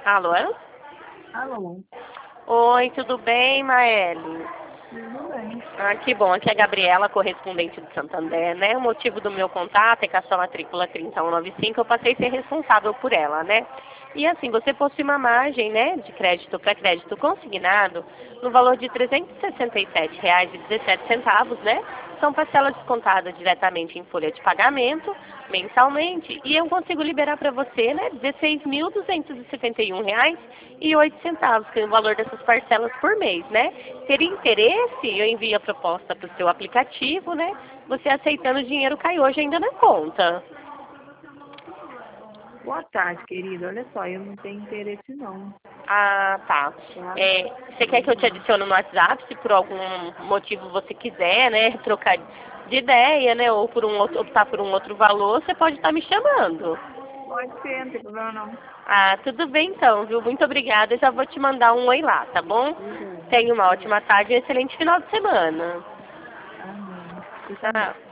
Alô? Alô, Oi, tudo bem, Maeli? tudo bem? Ah, que bom. Aqui é a Gabriela, correspondente do Santander, né? O motivo do meu contato é que a sua matrícula 3195, eu passei a ser responsável por ela, né? E assim, você possui uma margem, né, de crédito para crédito consignado no valor de R$ 367,17, né? São parcelas descontadas diretamente em folha de pagamento, mensalmente, e eu consigo liberar para você, né, R$ 16.271,08, que é o valor dessas parcelas por mês, né? Teria interesse? Eu envio a proposta para o seu aplicativo, né? Você aceitando, o dinheiro cai hoje ainda na conta. Boa tarde, querida. Olha só, eu não tenho interesse não, Ah, tá. tá? Você quer que eu te adicione no WhatsApp, se por algum motivo você quiser, né, trocar de ideia, né, ou por optar por um outro valor, você pode estar me chamando. Pode ser, não tem problema não. Ah, tudo bem então, viu? Muito obrigada. Eu já vou te mandar um oi lá, tá bom? Tudo bem. Tenha uma Tá bom. ótima tarde e um excelente final de semana. Amém. Você também. Tchau.